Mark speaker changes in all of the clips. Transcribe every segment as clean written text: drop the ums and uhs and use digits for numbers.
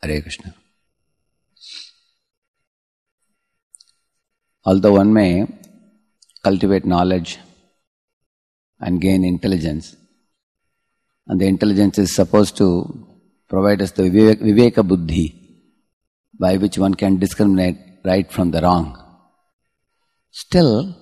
Speaker 1: Hare Krishna. Although one may cultivate knowledge and gain intelligence, and the intelligence is supposed to provide us the viveka buddhi, by which one can discriminate right from the wrong. Still,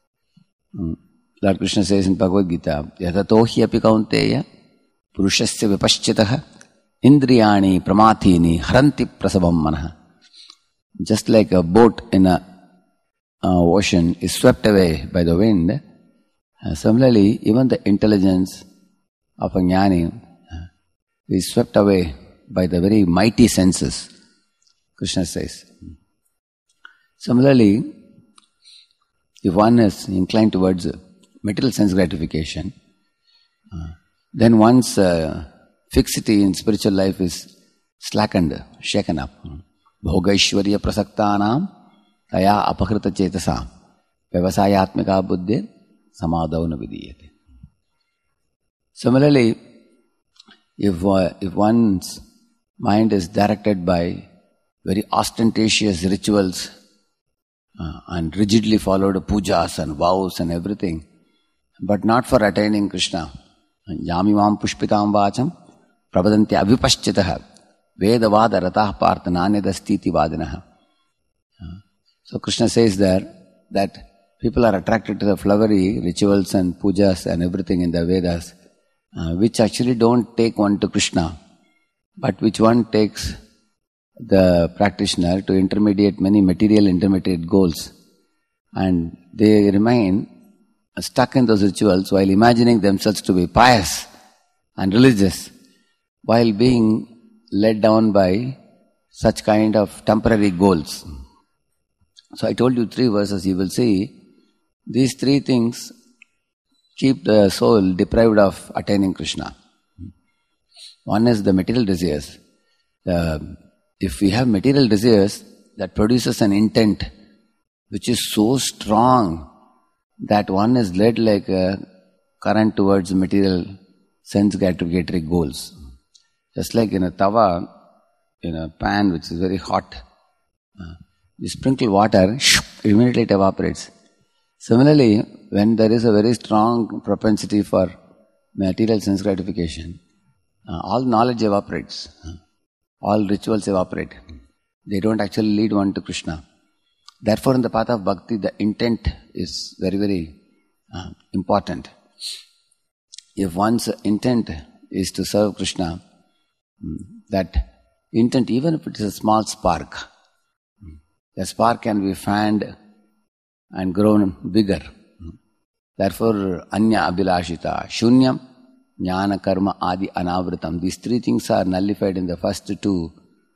Speaker 1: Lord Krishna says in Bhagavad Gita, Yatato hi api kaunteya purushasya vipaschitaha indriyani pramathini haranti prasabam manaha. Just like a boat in a ocean is swept away by the wind, similarly, even the intelligence of a jnani is swept away by the very mighty senses, Krishna says. Similarly, if one is inclined towards material sense gratification, then one's fixity in spiritual life is slackened, shaken up. Bhogaishwarya prasaktanam taya apakrita chetasam vyavasayatmika buddhir samadhavana vidiyate. Similarly, if one's mind is directed by very ostentatious rituals and rigidly followed pujas and vows and everything, but not for attaining Krishna, yamimam pushpitam vacham pravadanti avipaschitaha vedavada ratah partha nanyadastiti vadinaha. So Krishna says there that people are attracted to the flowery rituals and pujas and everything in the Vedas, which actually don't take one to Krishna, but which one takes the practitioner to intermediate many material intermediate goals. And they remain stuck in those rituals while imagining themselves to be pious and religious, while being led down by such kind of temporary goals. So I told you 3 verses, you will see these 3 things keep the soul deprived of attaining Krishna. One is the material desires. If we have material desires, that produces an intent which is so strong that one is led like a current towards material sense gratificatory goals. Just like in a tawa, in a pan which is very hot, you sprinkle water, immediately it evaporates. Similarly, when there is a very strong propensity for material sense gratification, all knowledge evaporates, all rituals evaporate. They don't actually lead one to Krishna. Therefore, in the path of bhakti, the intent is very, very important. If one's intent is to serve Krishna, that intent, even if it is a small spark, the spark can be fanned and grown bigger. Therefore, anya abhilashita, shunyam, jnana karma adi anavritam. These 3 things are nullified in the first 2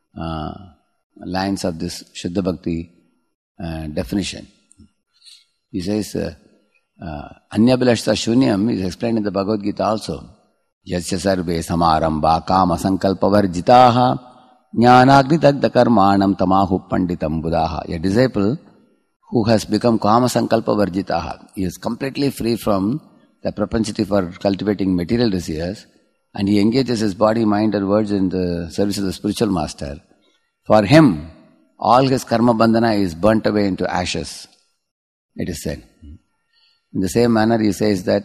Speaker 1: lines of this Shuddha Bhakti definition. He says, anya abhilashita shunyam is explained in the Bhagavad Gita also. Yasya sarve samarambha kama sankalpa varjitaha jnanagni dagda karmanam tamahu panditam buddhaha. A disciple who has become kama sankalpa varjitaha, he is completely free from the propensity for cultivating material desires, and he engages his body, mind and words in the service of the spiritual master. For him, all his karma bandhana is burnt away into ashes, it is said. In the same manner, he says that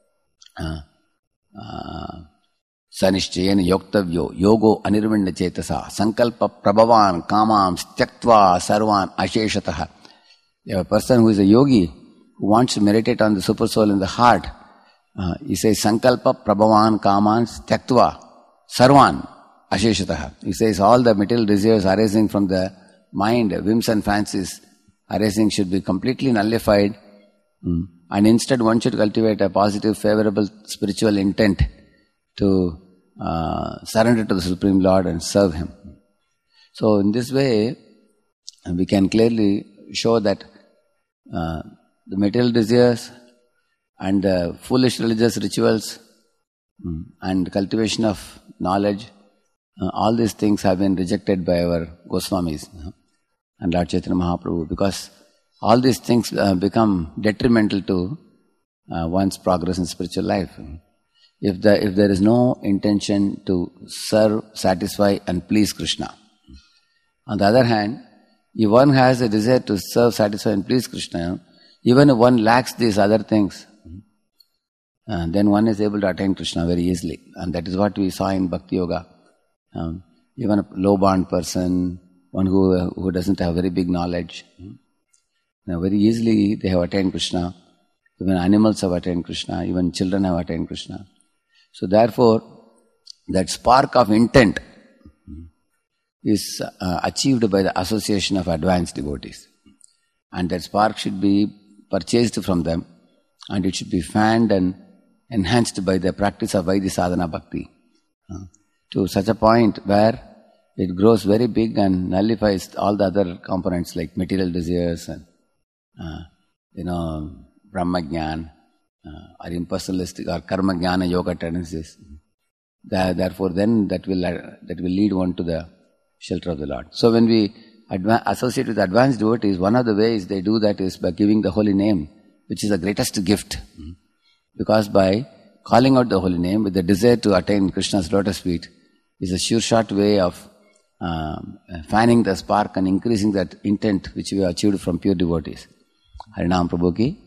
Speaker 1: Sanishchayena yoktavyo yogo anirvinna chetasa sankalpa prabhavan kamam styaktva sarvan asheshataha. A person who is a yogi, who wants to meditate on the super soul in the heart, he says sankalpa prabhavan kaman styaktva sarvan asheshataha. He says all the material desires arising from the mind, whims and fancies arising should be completely nullified, and instead one should cultivate a positive, favorable spiritual intent to surrender to the Supreme Lord and serve Him. So in this way, we can clearly show that the material desires and the foolish religious rituals and cultivation of knowledge, all these things have been rejected by our Goswamis and Lord Chaitanya Mahaprabhu, because all these things become detrimental to one's progress in spiritual life. If there is no intention to serve, satisfy and please Krishna, On the other hand, if one has a desire to serve, satisfy and please Krishna, even if one lacks these other things, then one is able to attain Krishna very easily. And that is what we saw in Bhakti Yoga. Even a low-born person, one who doesn't have very big knowledge, very easily they have attained Krishna. Even animals have attained Krishna, even children have attained Krishna. So therefore, that spark of intent is achieved by the association of advanced devotees. And that spark should be purchased from them, and it should be fanned and enhanced by the practice of Vaidhi Sadhana Bhakti. To such a point where it grows very big and nullifies all the other components like material desires and Brahma Jnana or impersonalistic or Karma Jnana Yoga tendencies. Therefore, then that will lead one to the shelter of the Lord. So when we associate with advanced devotees, one of the ways they do that is by giving the holy name, which is the greatest gift. Because by calling out the holy name with the desire to attain Krishna's lotus feet is a sure shot way of fanning the spark and increasing that intent which we have achieved from pure devotees. Harinam Prabhu ki